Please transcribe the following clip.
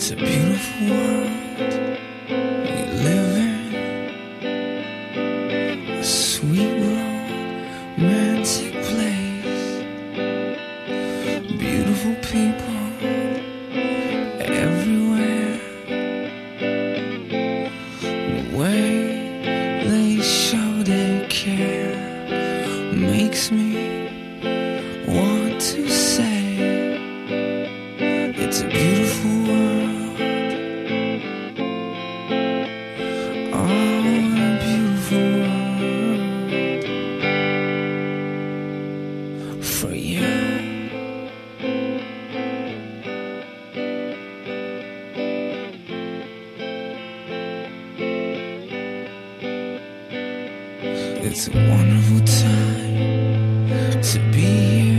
It's a beautiful world we live in, a sweet romantic place, beautiful people everywhere. The way they show their care makes me want to say it's a beautiful world, oh, a beautiful world for you. It's a wonderful time to be here.